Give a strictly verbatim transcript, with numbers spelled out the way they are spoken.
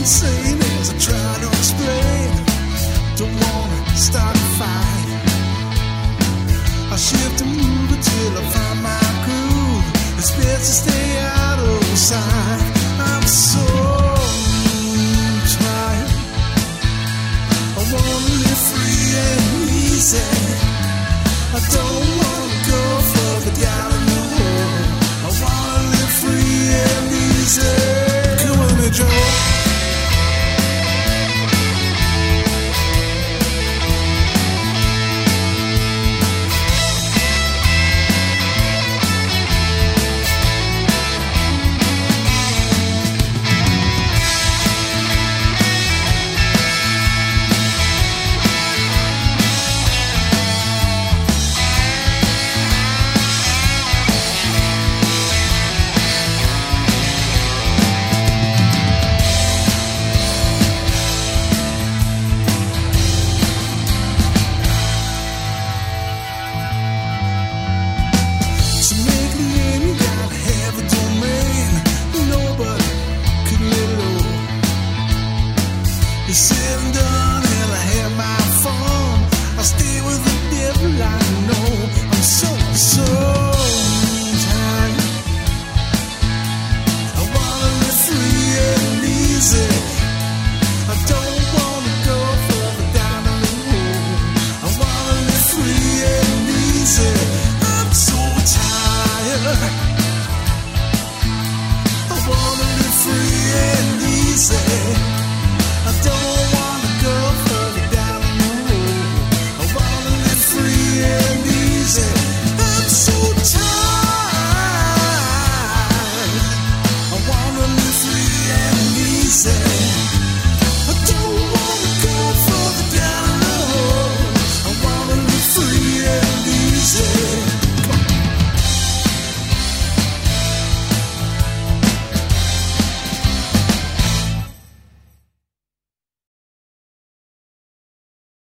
insane as I try to explain. Don't wanna start a fight. I shift and move until I find my groove. It's best to stay out of sight. I'm so tired. I wanna live free and easy. I don't wanna go further down in the hole. I wanna live free and easy. Come on, me, Joe. Sitting down